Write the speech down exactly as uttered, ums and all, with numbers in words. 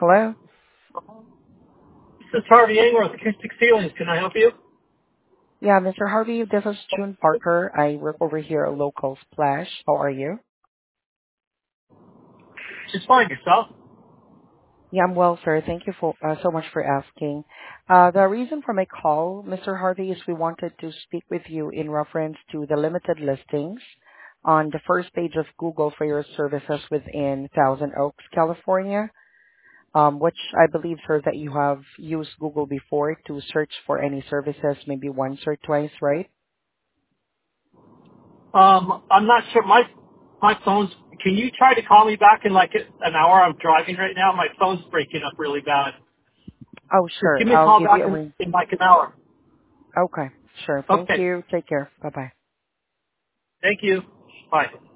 Hello? This is Harvey Anger with Acoustic Ceilings. Can I help you? Yeah, mister Harvey, this is June Parker. I work over here at Local Splash. How are you? Just find yourself. Yeah, I'm well, sir. Thank you for uh, so much for asking. Uh, the reason for my call, mister Harvey, is we wanted to speak with you in reference to the limited listings on the first page of Google for your services within Thousand Oaks, California, um, which I believe, sir, that you have used Google before to search for any services, maybe once or twice, right? Um, I'm not sure. My my phone's. Can you try to call me back in like an hour? I'm driving right now. My phone's breaking up really bad. Oh, Just sure. give me a I'll call give you back a in, ring. in like an hour. Okay, sure. Thank Okay. you. Take care. Bye-bye. Thank you. Bye.